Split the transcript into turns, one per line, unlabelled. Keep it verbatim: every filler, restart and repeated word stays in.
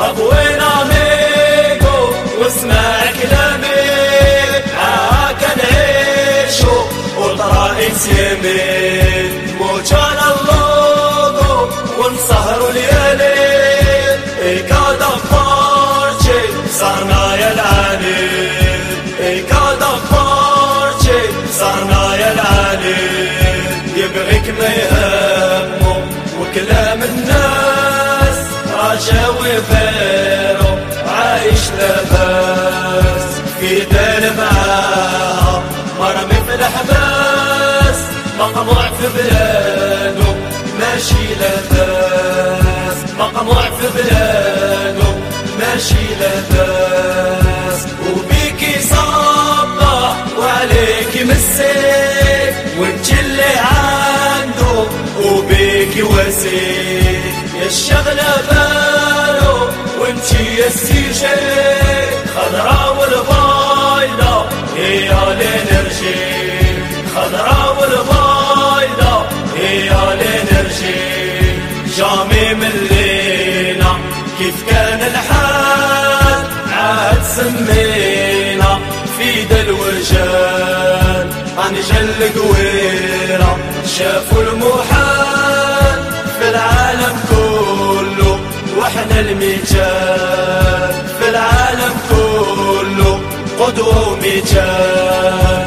ابوينا ميقو واسمع كلامي، معاك نعيشو وطرائق يمين، مو كان اللوغو ونسهروا ليالي، كاد افارجي صرنا يا العليل، كاد افارجي صرنا يا العليل. يبغيك ما يهمه وكلام الناس، راجع وفيرو عايش لباس، في دين معاها مرمي في الحباس، مقموع في بلاده ماشي لباس، مقموع في بلاده ماشي لباس. وبيكي صبح وعليكي مسيك، وانت اللي عنده وبيكي وسيك، يا الشغلة بالو وانت يا السيشيك، خضرا والبايضة هي الانرجي، خضرا والبايضة هي الانرجي. جامي من لينا كيف كان الحال، عاد سمينا في دلوجان، عن جل قويرة شافوا المحال، في العالم كله واحنا المثال، في العالم كله قدوة ومثال.